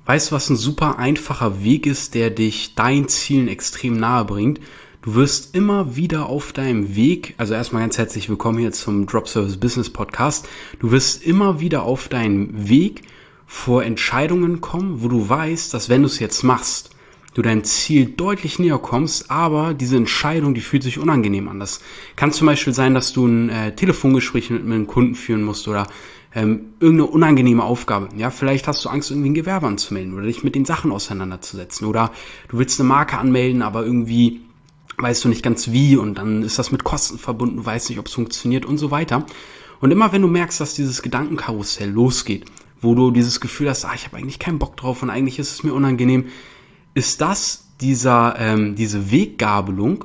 Weißt du, was ein super einfacher Weg ist, der dich deinen Zielen extrem nahe bringt? Du wirst immer wieder auf deinem Weg, also erstmal ganz herzlich willkommen hier zum Drop Service Business Podcast. Du wirst immer wieder auf deinem Weg vor Entscheidungen kommen, wo du weißt, dass wenn du es jetzt machst, du deinem Ziel deutlich näher kommst, aber diese Entscheidung, die fühlt sich unangenehm an. Das kann zum Beispiel sein, dass du ein Telefongespräch mit einem Kunden führen musst oder irgendeine unangenehme Aufgabe. Ja, vielleicht hast du Angst, irgendwie ein Gewerbe anzumelden oder dich mit den Sachen auseinanderzusetzen. Oder du willst eine Marke anmelden, aber irgendwie weißt du nicht ganz wie und dann ist das mit Kosten verbunden, du weißt nicht, ob es funktioniert und so weiter. Und immer wenn du merkst, dass dieses Gedankenkarussell losgeht, wo du dieses Gefühl hast, ich habe eigentlich keinen Bock drauf und eigentlich ist es mir unangenehm, ist das diese Weggabelung,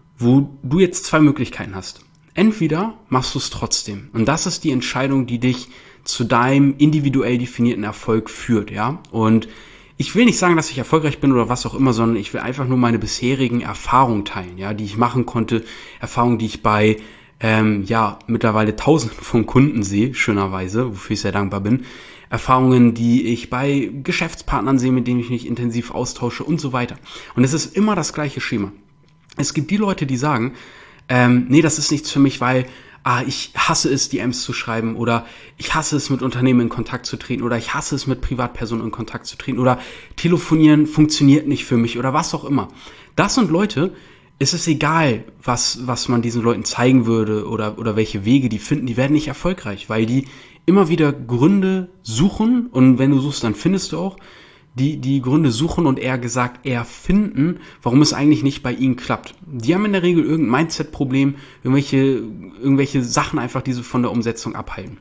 wo du jetzt zwei Möglichkeiten hast. Entweder machst du es trotzdem und das ist die Entscheidung, die dich zu deinem individuell definierten Erfolg führt, ja. Und ich will nicht sagen, dass ich erfolgreich bin oder was auch immer, sondern ich will einfach nur meine bisherigen Erfahrungen teilen, ja, die ich machen konnte, Erfahrungen, die ich bei mittlerweile Tausenden von Kunden sehe, schönerweise, wofür ich sehr dankbar bin. Erfahrungen, die ich bei Geschäftspartnern sehe, mit denen ich mich intensiv austausche und so weiter. Und es ist immer das gleiche Schema. Es gibt die Leute, die sagen, nee, das ist nichts für mich, weil ich hasse es, DMs zu schreiben oder ich hasse es, mit Unternehmen in Kontakt zu treten oder ich hasse es, mit Privatpersonen in Kontakt zu treten oder telefonieren funktioniert nicht für mich oder was auch immer. Das sind Leute, es ist egal, was man diesen Leuten zeigen würde oder welche Wege die finden, die werden nicht erfolgreich, weil die immer wieder Gründe suchen und wenn du suchst, dann findest du auch, die Gründe suchen und eher finden, warum es eigentlich nicht bei ihnen klappt. Die haben in der Regel irgendein Mindset-Problem, irgendwelche Sachen einfach, die sie von der Umsetzung abhalten.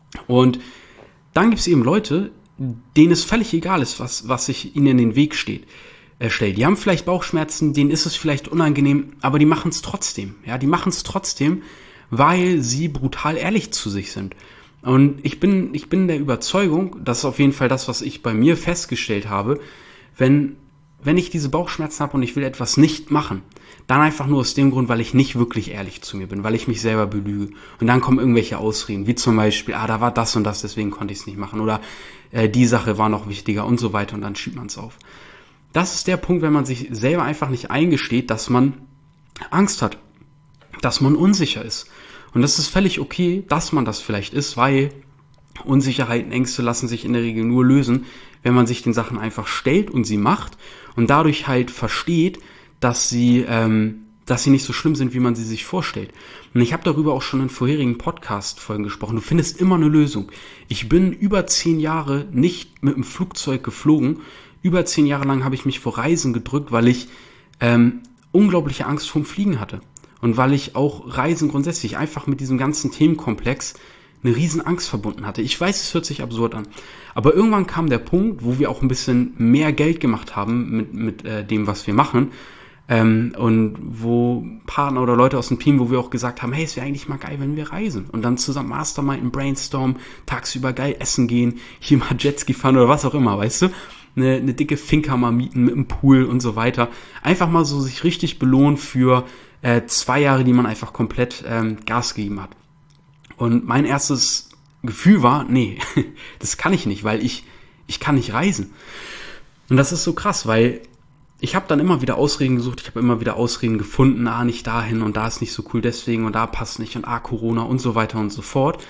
Und dann gibt es eben Leute, denen es völlig egal ist, was sich ihnen in den Weg stellt. Die haben vielleicht Bauchschmerzen, denen ist es vielleicht unangenehm, aber die machen es trotzdem. Ja, die machen es trotzdem, weil sie brutal ehrlich zu sich sind. Und ich bin der Überzeugung, das ist auf jeden Fall das, was ich bei mir festgestellt habe, wenn ich diese Bauchschmerzen habe und ich will etwas nicht machen, dann einfach nur aus dem Grund, weil ich nicht wirklich ehrlich zu mir bin, weil ich mich selber belüge. Und dann kommen irgendwelche Ausreden, wie zum Beispiel, da war das und das, deswegen konnte ich es nicht machen. Oder die Sache war noch wichtiger und so weiter und dann schiebt man es auf. Das ist der Punkt, wenn man sich selber einfach nicht eingesteht, dass man Angst hat, dass man unsicher ist. Und das ist völlig okay, dass man das vielleicht ist, weil Unsicherheiten, Ängste lassen sich in der Regel nur lösen, wenn man sich den Sachen einfach stellt und sie macht und dadurch halt versteht, dass sie nicht so schlimm sind, wie man sie sich vorstellt. Und ich habe darüber auch schon in vorherigen Podcast-Folgen gesprochen. Du findest immer eine Lösung. Ich bin über 10 Jahre nicht mit dem Flugzeug geflogen. Über 10 Jahre lang habe ich mich vor Reisen gedrückt, weil ich unglaubliche Angst vorm Fliegen hatte. Und weil ich auch Reisen grundsätzlich einfach mit diesem ganzen Themenkomplex eine riesen Angst verbunden hatte. Ich weiß, es hört sich absurd an. Aber irgendwann kam der Punkt, wo wir auch ein bisschen mehr Geld gemacht haben mit dem, was wir machen. Und wo Partner oder Leute aus dem Team, wo wir auch gesagt haben, hey, es wäre eigentlich mal geil, wenn wir reisen. Und dann zusammen Mastermind, Brainstorm, tagsüber geil essen gehen, hier mal Jetski fahren oder was auch immer, weißt du? Eine dicke Finca mal mieten mit einem Pool und so weiter. Einfach mal so sich richtig belohnen für 2 Jahre, die man einfach komplett Gas gegeben hat. Und mein erstes Gefühl war, nee, das kann ich nicht, weil ich kann nicht reisen. Und das ist so krass, weil ich habe dann immer wieder Ausreden gesucht, ich habe immer wieder Ausreden gefunden, nicht dahin und da ist nicht so cool deswegen und da passt nicht und Corona und so weiter und so fort.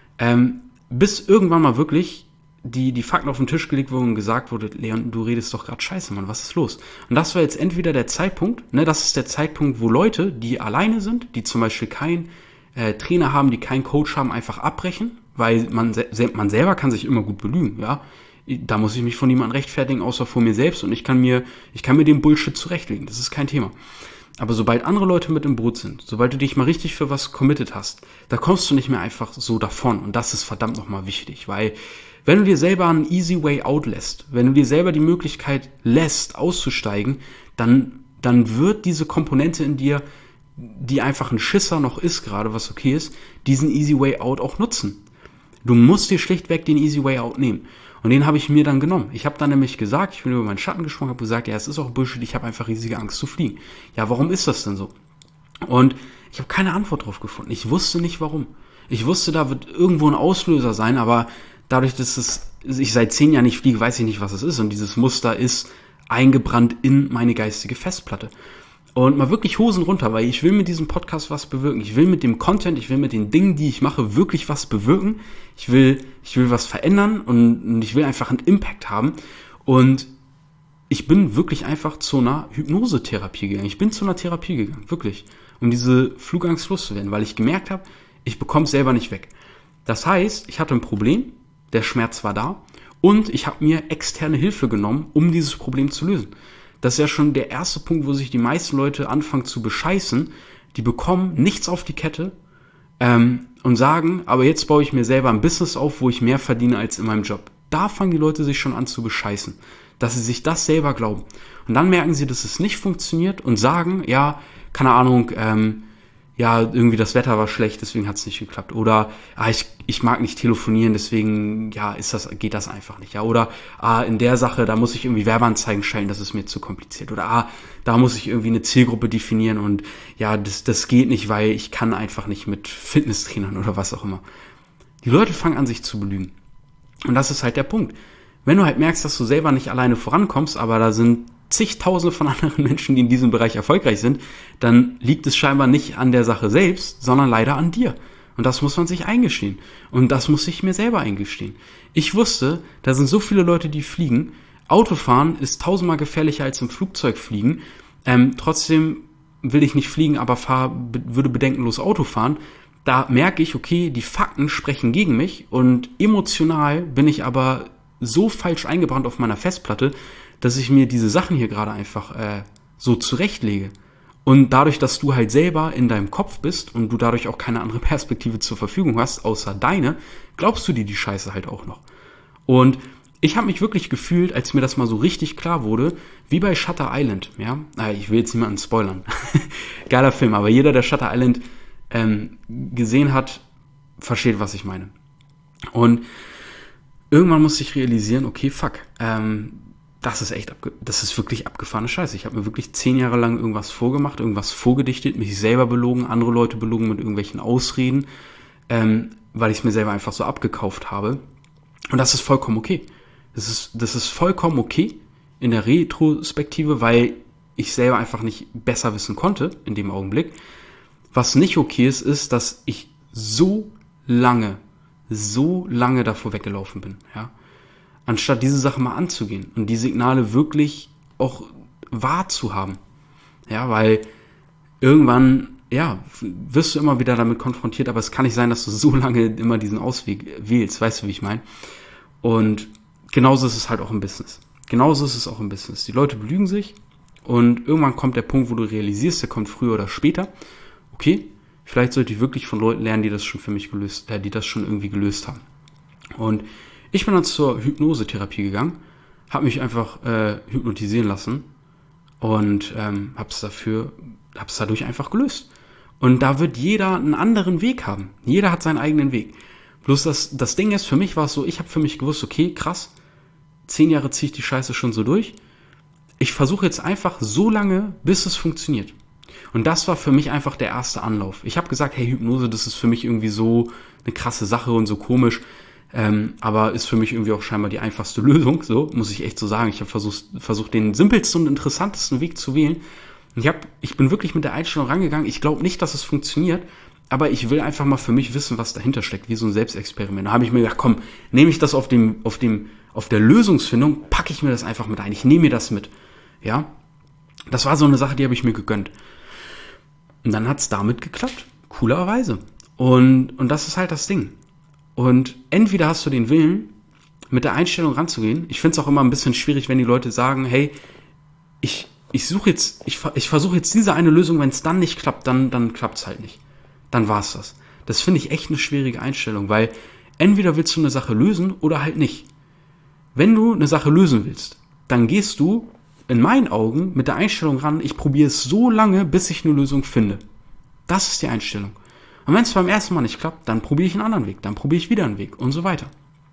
Bis irgendwann mal wirklich die Fakten auf den Tisch gelegt wurden und gesagt wurde, Leon, du redest doch gerade scheiße, Mann, was ist los? Und das war jetzt entweder der Zeitpunkt, das ist der Zeitpunkt, wo Leute, die alleine sind, die zum Beispiel keinen Trainer haben, die keinen Coach haben, einfach abbrechen, weil man selber kann sich immer gut belügen, ja. Da muss ich mich von niemandem rechtfertigen, außer vor mir selbst und ich kann mir den Bullshit zurechtlegen, das ist kein Thema. Aber sobald andere Leute mit im Boot sind, sobald du dich mal richtig für was committed hast, da kommst du nicht mehr einfach so davon und das ist verdammt nochmal wichtig, weil wenn du dir selber einen easy way out lässt, wenn du dir selber die Möglichkeit lässt, auszusteigen, dann wird diese Komponente in dir, die einfach ein Schisser noch ist gerade, was okay ist, diesen easy way out auch nutzen. Du musst dir schlichtweg den easy way out nehmen. Und den habe ich mir dann genommen. Ich habe dann nämlich gesagt, ich bin über meinen Schatten gesprungen, habe gesagt, ja, es ist auch Bullshit, ich habe einfach riesige Angst zu fliegen. Ja, warum ist das denn so? Und ich habe keine Antwort drauf gefunden. Ich wusste nicht, warum. Ich wusste, da wird irgendwo ein Auslöser sein, aber dadurch, dass ich seit 10 Jahren nicht fliege, weiß ich nicht, was es ist. Und dieses Muster ist eingebrannt in meine geistige Festplatte. Und mal wirklich Hosen runter, weil ich will mit diesem Podcast was bewirken. Ich will mit dem Content, ich will mit den Dingen, die ich mache, wirklich was bewirken. Ich will was verändern und ich will einfach einen Impact haben. Und ich bin wirklich einfach zu einer Hypnosetherapie gegangen. Ich bin zu einer Therapie gegangen, wirklich, um diese Flugangst loszuwerden, weil ich gemerkt habe, ich bekomme es selber nicht weg. Das heißt, ich hatte ein Problem, der Schmerz war da und ich habe mir externe Hilfe genommen, um dieses Problem zu lösen. Das ist ja schon der erste Punkt, wo sich die meisten Leute anfangen zu bescheißen. Die bekommen nichts auf die Kette und sagen, aber jetzt baue ich mir selber ein Business auf, wo ich mehr verdiene als in meinem Job. Da fangen die Leute sich schon an zu bescheißen, dass sie sich das selber glauben. Und dann merken sie, dass es nicht funktioniert und sagen, ja, keine Ahnung, ja, irgendwie das Wetter war schlecht, deswegen hat es nicht geklappt. Oder ich mag nicht telefonieren, deswegen ja, geht das einfach nicht. Ja, oder in der Sache, da muss ich irgendwie Werbeanzeigen schalten, das ist mir zu kompliziert. Oder da muss ich irgendwie eine Zielgruppe definieren und ja, das geht nicht, weil ich kann einfach nicht mit Fitnesstrainern oder was auch immer. Die Leute fangen an, sich zu belügen. Und das ist halt der Punkt. Wenn du halt merkst, dass du selber nicht alleine vorankommst, aber da sind zigtausende von anderen Menschen, die in diesem Bereich erfolgreich sind, dann liegt es scheinbar nicht an der Sache selbst, sondern leider an dir. Und das muss man sich eingestehen. Und das muss ich mir selber eingestehen. Ich wusste, da sind so viele Leute, die fliegen. Autofahren ist 1000-mal gefährlicher als im Flugzeug fliegen. Trotzdem will ich nicht fliegen, aber würde bedenkenlos Auto fahren. Da merke ich, okay, die Fakten sprechen gegen mich und emotional bin ich aber so falsch eingebrannt auf meiner Festplatte, dass ich mir diese Sachen hier gerade einfach so zurechtlege. Und dadurch, dass du halt selber in deinem Kopf bist und du dadurch auch keine andere Perspektive zur Verfügung hast, außer deine, glaubst du dir die Scheiße halt auch noch. Und ich habe mich wirklich gefühlt, als mir das mal so richtig klar wurde, wie bei Shutter Island. Ja, ich will jetzt niemanden spoilern. Geiler Film, aber jeder, der Shutter Island gesehen hat, versteht, was ich meine. Und irgendwann musste ich realisieren, okay, fuck, das ist wirklich abgefahrene Scheiße. Ich habe mir wirklich 10 Jahre lang irgendwas vorgemacht, irgendwas vorgedichtet, mich selber belogen, andere Leute belogen mit irgendwelchen Ausreden, weil ich es mir selber einfach so abgekauft habe. Und das ist vollkommen okay. Das ist vollkommen okay in der Retrospektive, weil ich selber einfach nicht besser wissen konnte in dem Augenblick. Was nicht okay ist, dass ich so lange davor weggelaufen bin, ja. Anstatt diese Sache mal anzugehen und die Signale wirklich auch wahrzuhaben. Ja, weil irgendwann, ja, wirst du immer wieder damit konfrontiert, aber es kann nicht sein, dass du so lange immer diesen Ausweg wählst, weißt du, wie ich meine? Und genauso ist es halt auch im Business. Die Leute belügen sich und irgendwann kommt der Punkt, wo du realisierst, der kommt früher oder später, okay, vielleicht sollte ich wirklich von Leuten lernen, die das schon für mich die das schon irgendwie gelöst haben. Und ich bin dann zur Hypnosetherapie gegangen, habe mich einfach hypnotisieren lassen und hab's dadurch einfach gelöst. Und da wird jeder einen anderen Weg haben. Jeder hat seinen eigenen Weg. Bloß das Ding ist, für mich war es so, ich habe für mich gewusst, okay, krass, 10 Jahre ziehe ich die Scheiße schon so durch. Ich versuche jetzt einfach so lange, bis es funktioniert. Und das war für mich einfach der erste Anlauf. Ich habe gesagt, hey, Hypnose, das ist für mich irgendwie so eine krasse Sache und so komisch. Aber ist für mich irgendwie auch scheinbar die einfachste Lösung, so muss ich echt so sagen. Ich habe versucht, den simpelsten und interessantesten Weg zu wählen. Und ich bin wirklich mit der Einstellung rangegangen. Ich glaube nicht, dass es funktioniert, aber ich will einfach mal für mich wissen, was dahinter steckt, wie so ein Selbstexperiment. Da habe ich mir gedacht, komm, nehme ich das auf der Lösungsfindung, packe ich mir das einfach mit ein. Ich nehme mir das mit. Ja, das war so eine Sache, die habe ich mir gegönnt. Und dann hat's damit geklappt, coolerweise. Und das ist halt das Ding. Und entweder hast du den Willen, mit der Einstellung ranzugehen. Ich finde es auch immer ein bisschen schwierig, wenn die Leute sagen, hey, ich versuche jetzt diese eine Lösung, wenn es dann nicht klappt, dann klappt es halt nicht. Dann war's das. Das finde ich echt eine schwierige Einstellung, weil entweder willst du eine Sache lösen oder halt nicht. Wenn du eine Sache lösen willst, dann gehst du in meinen Augen mit der Einstellung ran, ich probiere es so lange, bis ich eine Lösung finde. Das ist die Einstellung. Und wenn es beim ersten Mal nicht klappt, dann probiere ich einen anderen Weg, dann probiere ich wieder einen Weg und so weiter.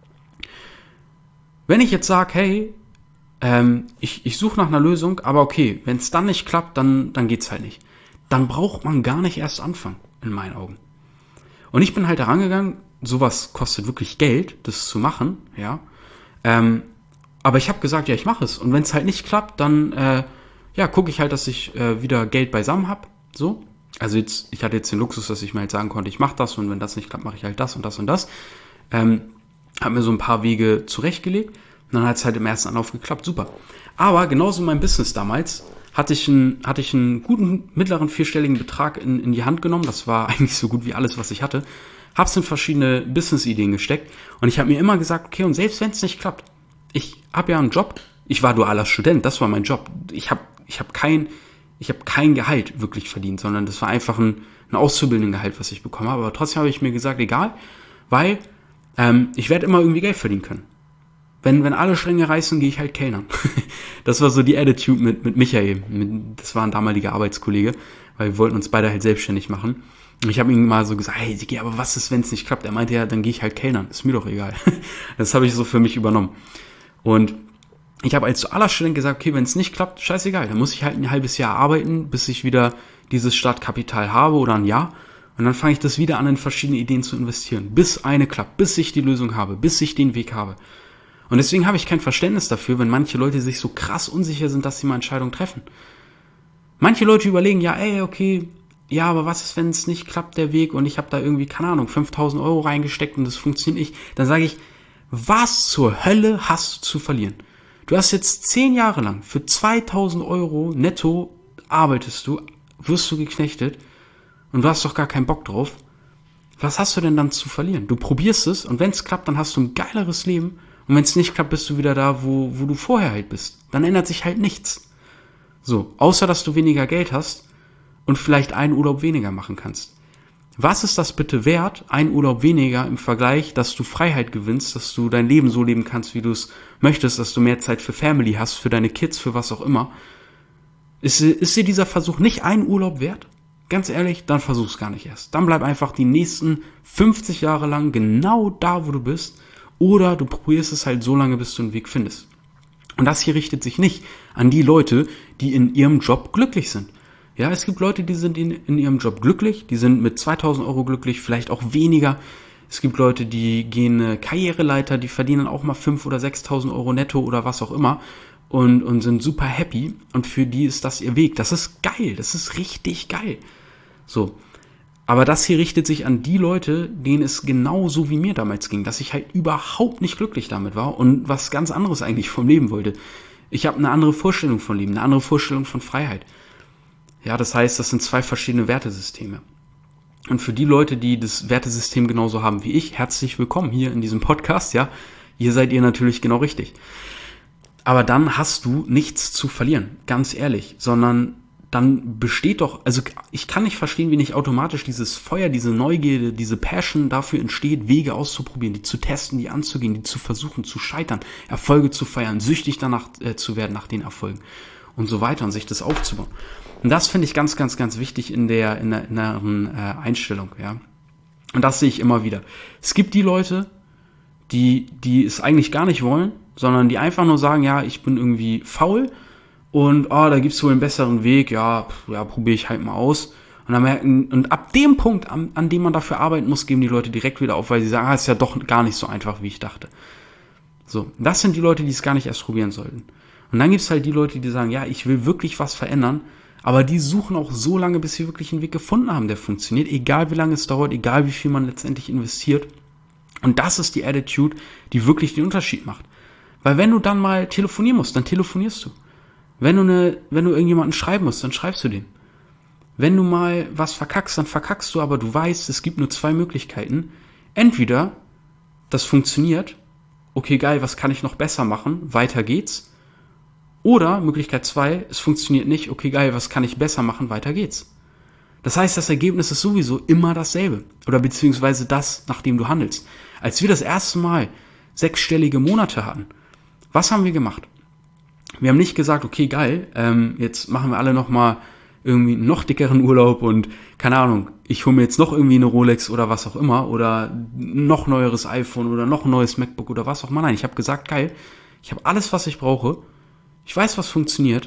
Wenn ich jetzt sage, hey, ich suche nach einer Lösung, aber okay, wenn es dann nicht klappt, dann geht's halt nicht. Dann braucht man gar nicht erst anfangen, in meinen Augen. Und ich bin halt da rangegangen, sowas kostet wirklich Geld, das zu machen, ja. Aber ich habe gesagt, ja, ich mache es. Und wenn es halt nicht klappt, dann gucke ich halt, dass ich wieder Geld beisammen habe. So. Also ich hatte jetzt den Luxus, dass ich mir halt sagen konnte, ich mache das und wenn das nicht klappt, mache ich halt das und das und das. Habe mir so ein paar Wege zurechtgelegt und dann hat es halt im ersten Anlauf geklappt. Super. Aber genauso in meinem Business damals hatte ich einen guten, mittleren vierstelligen Betrag in die Hand genommen. Das war eigentlich so gut wie alles, was ich hatte. Hab's in verschiedene Business-Ideen gesteckt und ich habe mir immer gesagt, okay, und selbst wenn es nicht klappt, ich habe ja einen Job, ich war dualer Student, das war mein Job. Ich hab kein Gehalt wirklich verdient, sondern das war einfach ein Auszubildendengehalt, was ich bekommen habe. Aber trotzdem habe ich mir gesagt, egal, weil ich werde immer irgendwie Geld verdienen können. Wenn alle Stränge reißen, gehe ich halt Kellnern. Das war so die Attitude mit Michael. Das war ein damaliger Arbeitskollege, weil wir wollten uns beide halt selbstständig machen. Und ich habe ihm mal so gesagt, hey Sigi, aber was ist, wenn es nicht klappt? Er meinte, ja, dann gehe ich halt Kellnern. Ist mir doch egal. Das habe ich so für mich übernommen. Und ich habe als dualer Student gesagt, okay, wenn es nicht klappt, scheißegal. Dann muss ich halt ein halbes Jahr arbeiten, bis ich wieder dieses Startkapital habe oder ein Jahr. Und dann fange ich das wieder an, in verschiedene Ideen zu investieren. Bis eine klappt, bis ich die Lösung habe, bis ich den Weg habe. Und deswegen habe ich kein Verständnis dafür, wenn manche Leute sich so krass unsicher sind, dass sie mal Entscheidungen treffen. Manche Leute überlegen, ja, okay, ja, aber was ist, wenn es nicht klappt, der Weg, und ich habe da irgendwie, keine Ahnung, 5.000 Euro reingesteckt und das funktioniert nicht. Dann sage ich, was zur Hölle hast du zu verlieren? Du hast jetzt 10 Jahre lang für 2.000 Euro netto arbeitest du, wirst du geknechtet und du hast doch gar keinen Bock drauf. Was hast du denn dann zu verlieren? Du probierst es und wenn es klappt, dann hast du ein geileres Leben. Und wenn es nicht klappt, bist du wieder da, wo du vorher halt bist. Dann ändert sich halt nichts. So, außer dass du weniger Geld hast und vielleicht einen Urlaub weniger machen kannst. Was ist das bitte wert, ein Urlaub weniger im Vergleich, dass du Freiheit gewinnst, dass du dein Leben so leben kannst, wie du es möchtest, dass du mehr Zeit für Family hast, für deine Kids, für was auch immer. Ist dir dieser Versuch nicht ein Urlaub wert? Ganz ehrlich, dann versuch's gar nicht erst. Dann bleib einfach die nächsten 50 Jahre lang genau da, wo du bist. Oder du probierst es halt so lange, bis du einen Weg findest. Und das hier richtet sich nicht an die Leute, die in ihrem Job glücklich sind. Ja, es gibt Leute, die sind in ihrem Job glücklich, die sind mit 2.000 Euro glücklich, vielleicht auch weniger. Es gibt Leute, die gehen eine Karriereleiter, die verdienen auch mal 5.000 oder 6.000 Euro netto oder was auch immer und sind super happy. Und für die ist das ihr Weg. Das ist geil, das ist richtig geil. So. Aber das hier richtet sich an die Leute, denen es genauso wie mir damals ging, dass ich halt überhaupt nicht glücklich damit war und was ganz anderes eigentlich vom Leben wollte. Ich habe eine andere Vorstellung von Leben, eine andere Vorstellung von Freiheit. Ja, das heißt, das sind 2 verschiedene Wertesysteme. Und für die Leute, die das Wertesystem genauso haben wie ich, herzlich willkommen hier in diesem Podcast, ja. Hier seid ihr natürlich genau richtig. Aber dann hast du nichts zu verlieren, ganz ehrlich, sondern dann besteht doch, also ich kann nicht verstehen, wie nicht automatisch dieses Feuer, diese Neugierde, diese Passion dafür entsteht, Wege auszuprobieren, die zu testen, die anzugehen, die zu versuchen, zu scheitern, Erfolge zu feiern, süchtig danach zu werden nach den Erfolgen und so weiter und sich das aufzubauen. Und das finde ich ganz, ganz, ganz wichtig in der Einstellung, ja. Und das sehe ich immer wieder. Es gibt die Leute, die es eigentlich gar nicht wollen, sondern die einfach nur sagen, ja, ich bin irgendwie faul und da gibt's wohl einen besseren Weg, ja, probiere ich halt mal aus. Und dann merken, und ab dem Punkt, an dem man dafür arbeiten muss, geben die Leute direkt wieder auf, weil sie sagen, ist ja doch gar nicht so einfach, wie ich dachte. So, das sind die Leute, die es gar nicht erst probieren sollten. Und dann gibt's halt die Leute, die sagen, ja, ich will wirklich was verändern, aber die suchen auch so lange, bis sie wirklich einen Weg gefunden haben, der funktioniert, egal wie lange es dauert, egal wie viel man letztendlich investiert. Und das ist die Attitude, die wirklich den Unterschied macht. Weil wenn du dann mal telefonieren musst, dann telefonierst du. Wenn du irgendjemanden schreiben musst, dann schreibst du den. Wenn du mal was verkackst, dann verkackst du, aber du weißt, es gibt nur 2 Möglichkeiten. Entweder das funktioniert, okay geil, was kann ich noch besser machen, weiter geht's. Oder Möglichkeit 2, es funktioniert nicht, okay geil, was kann ich besser machen, weiter geht's. Das heißt, das Ergebnis ist sowieso immer dasselbe. Oder beziehungsweise das, nach dem du handelst. Als wir das erste Mal 6-stellige Monate hatten, was haben wir gemacht? Wir haben nicht gesagt, okay geil, jetzt machen wir alle nochmal irgendwie einen noch dickeren Urlaub und keine Ahnung, ich hole mir jetzt noch irgendwie eine Rolex oder was auch immer oder noch neueres iPhone oder noch ein neues MacBook oder was auch immer. Nein, ich habe gesagt, geil, ich habe alles, was ich brauche. Ich weiß, was funktioniert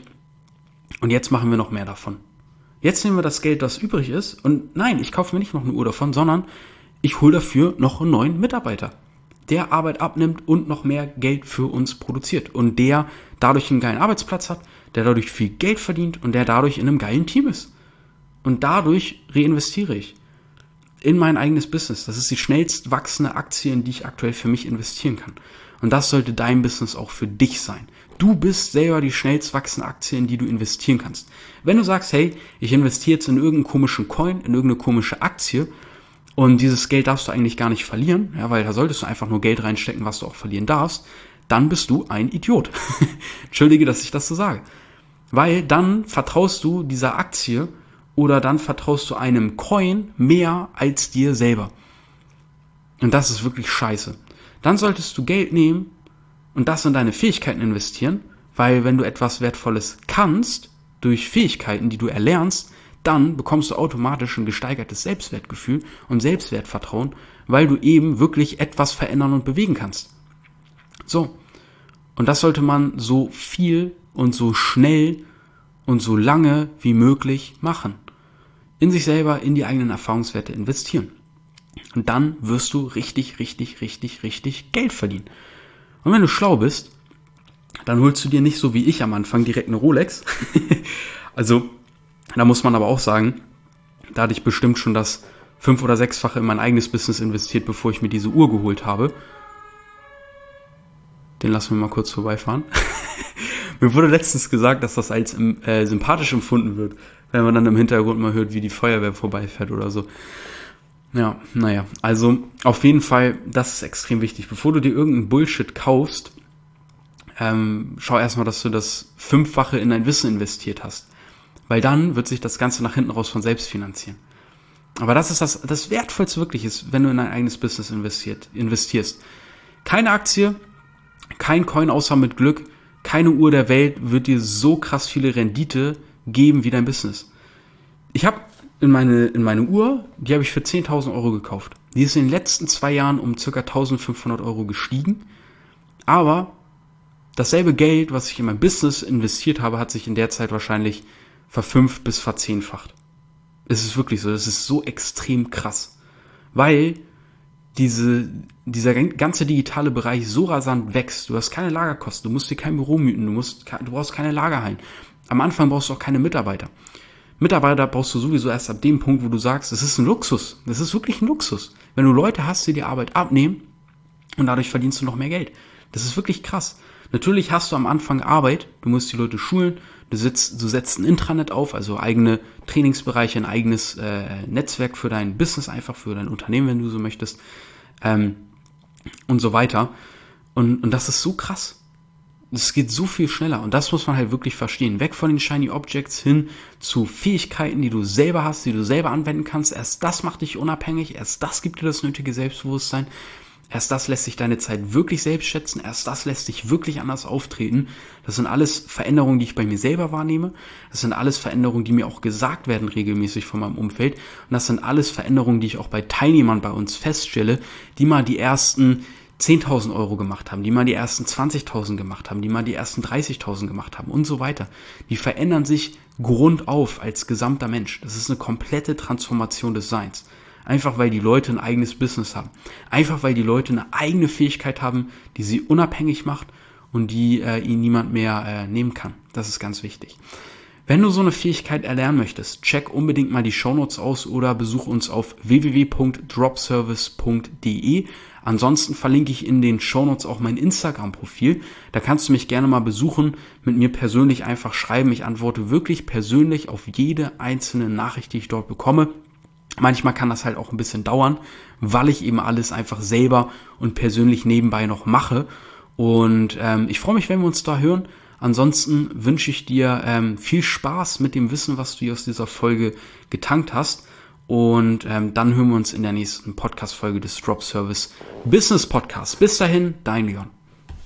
und jetzt machen wir noch mehr davon. Jetzt nehmen wir das Geld, das übrig ist und nein, ich kaufe mir nicht noch eine Uhr davon, sondern ich hole dafür noch einen neuen Mitarbeiter, der Arbeit abnimmt und noch mehr Geld für uns produziert und der dadurch einen geilen Arbeitsplatz hat, der dadurch viel Geld verdient und der dadurch in einem geilen Team ist. Und dadurch reinvestiere ich in mein eigenes Business. Das ist die schnellst wachsende Aktie, in die ich aktuell für mich investieren kann. Und das sollte dein Business auch für dich sein. Du bist selber die schnellst wachsende Aktie, in die du investieren kannst. Wenn du sagst, hey, ich investiere jetzt in irgendeinen komischen Coin, in irgendeine komische Aktie und dieses Geld darfst du eigentlich gar nicht verlieren, ja, weil da solltest du einfach nur Geld reinstecken, was du auch verlieren darfst, dann bist du ein Idiot. Entschuldige, dass ich das so sage. Weil dann vertraust du dieser Aktie oder dann vertraust du einem Coin mehr als dir selber. Und das ist wirklich scheiße. Dann solltest du Geld nehmen und das in deine Fähigkeiten investieren, weil wenn du etwas Wertvolles kannst, durch Fähigkeiten, die du erlernst, dann bekommst du automatisch ein gesteigertes Selbstwertgefühl und Selbstwertvertrauen, weil du eben wirklich etwas verändern und bewegen kannst. So. Und das sollte man so viel und so schnell und so lange wie möglich machen. In sich selber, in die eigenen Erfahrungswerte investieren. Und dann wirst du richtig Geld verdienen. Und wenn du schlau bist, dann holst du dir nicht so wie ich am Anfang direkt eine Rolex. Also, da muss man aber auch sagen, da hatte ich bestimmt schon das 5- oder 6-fache in mein eigenes Business investiert, bevor ich mir diese Uhr geholt habe. Den lassen wir mal kurz vorbeifahren. Mir wurde letztens gesagt, dass das als sympathisch empfunden wird, wenn man dann im Hintergrund mal hört, wie die Feuerwehr vorbeifährt oder so. Ja, naja, also auf jeden Fall, das ist extrem wichtig. Bevor du dir irgendeinen Bullshit kaufst, schau erstmal, dass du das 5-fache in dein Wissen investiert hast. Weil dann wird sich das Ganze nach hinten raus von selbst finanzieren. Aber das ist das Wertvollste wirklich ist, wenn du in dein eigenes Business investierst. Keine Aktie, kein Coin außer mit Glück, keine Uhr der Welt wird dir so krass viele Rendite geben wie dein Business. Ich habe in meine Uhr, die habe ich für 10.000 Euro gekauft. Die ist in den letzten 2 Jahren um ca. 1.500 Euro gestiegen. Aber dasselbe Geld, was ich in mein Business investiert habe, hat sich in der Zeit wahrscheinlich ver5- bis ver10-facht. Es ist wirklich so, das ist so extrem krass. Weil dieser ganze digitale Bereich so rasant wächst. Du hast keine Lagerkosten, du musst dir kein Büro mieten, du brauchst keine Lagerhallen. Am Anfang brauchst du auch keine Mitarbeiter. Mitarbeiter brauchst du sowieso erst ab dem Punkt, wo du sagst, es ist ein Luxus. Das ist wirklich ein Luxus. Wenn du Leute hast, die dir Arbeit abnehmen und dadurch verdienst du noch mehr Geld. Das ist wirklich krass. Natürlich hast du am Anfang Arbeit, du musst die Leute schulen, du setzt ein Intranet auf, also eigene Trainingsbereiche, ein eigenes Netzwerk für dein Business, einfach für dein Unternehmen, wenn du so möchtest, und so weiter. Und das ist so krass. Es geht so viel schneller und das muss man halt wirklich verstehen. Weg von den Shiny Objects hin zu Fähigkeiten, die du selber hast, die du selber anwenden kannst. Erst das macht dich unabhängig, erst das gibt dir das nötige Selbstbewusstsein. Erst das lässt sich deine Zeit wirklich selbst schätzen. Erst das lässt dich wirklich anders auftreten. Das sind alles Veränderungen, die ich bei mir selber wahrnehme. Das sind alles Veränderungen, die mir auch gesagt werden regelmäßig von meinem Umfeld. Und das sind alles Veränderungen, die ich auch bei Teilnehmern bei uns feststelle, die mal die ersten 10.000 Euro gemacht haben, die mal die ersten 20.000 gemacht haben, die mal die ersten 30.000 gemacht haben und so weiter. Die verändern sich grundauf als gesamter Mensch. Das ist eine komplette Transformation des Seins. Einfach weil die Leute ein eigenes Business haben. Einfach weil die Leute eine eigene Fähigkeit haben, die sie unabhängig macht und die ihnen niemand mehr nehmen kann. Das ist ganz wichtig. Wenn du so eine Fähigkeit erlernen möchtest, check unbedingt mal die Shownotes aus oder besuch uns auf www.dropservice.de. Ansonsten verlinke ich in den Shownotes auch mein Instagram-Profil. Da kannst du mich gerne mal besuchen, mit mir persönlich einfach schreiben. Ich antworte wirklich persönlich auf jede einzelne Nachricht, die ich dort bekomme. Manchmal kann das halt auch ein bisschen dauern, weil ich eben alles einfach selber und persönlich nebenbei noch mache. Und ich freue mich, wenn wir uns da hören. Ansonsten wünsche ich dir viel Spaß mit dem Wissen, was du hier aus dieser Folge getankt hast. Und dann hören wir uns in der nächsten Podcast-Folge des Drop Service Business Podcasts. Bis dahin, dein Leon.